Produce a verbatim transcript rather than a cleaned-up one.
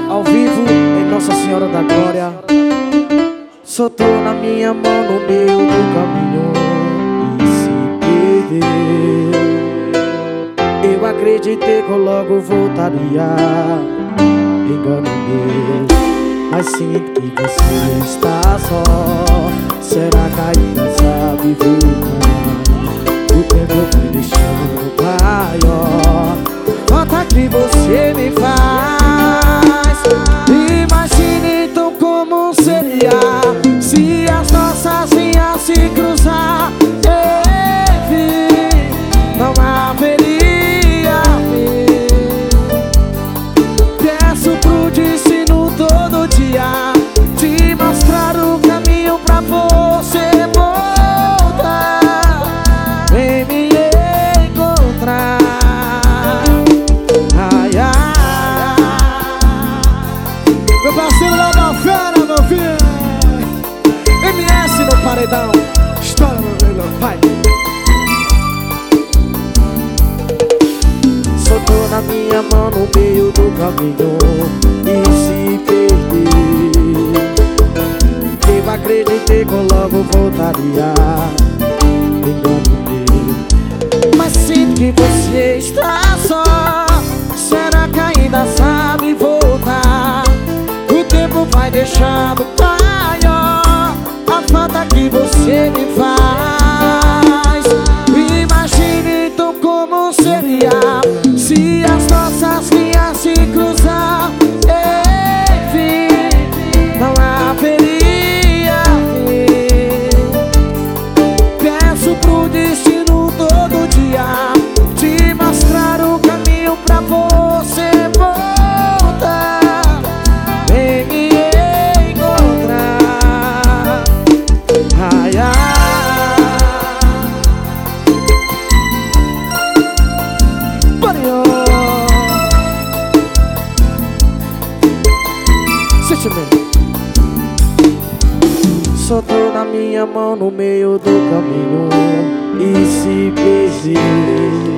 ao vivo em Nossa Senhora da Glória. Soltou na minha mão no meio do caminho e se perdeu. Eu acreditei que eu logo voltaria, engano meu, mas sinto que você está só. Será que ainda sabe voltar? O tempo vai deixando maior. Falta que você me faz. Imagine então como seria se as nossas linhas se cruzar. Enfim, não haveria fim. Peço pro destino todo dia te mostrar o caminho pra você voltar. Vem me encontrar. Ai, ai. Meu parceiro lá da fera, meu filho. M S no paredão. Estoura, meu velho, vai. Soltou na minha mão no meio do caminho e se perdeu. Eu acreditei que eu logo voltaria, engano meu, mas sinto que você está só. Será que ainda sabe voltar? O tempo vai deixando maior a falta que você me faz. Imagine então como seria se as nossas linhas se cruzar. Enfim, não haveria fim. Peço pro destino todo dia te mostrar o caminho pra você voltar. Vem me encontrar. Ai, ai. Parió. Sentimento. Soltou na minha mão no meio do caminho e se perdeu.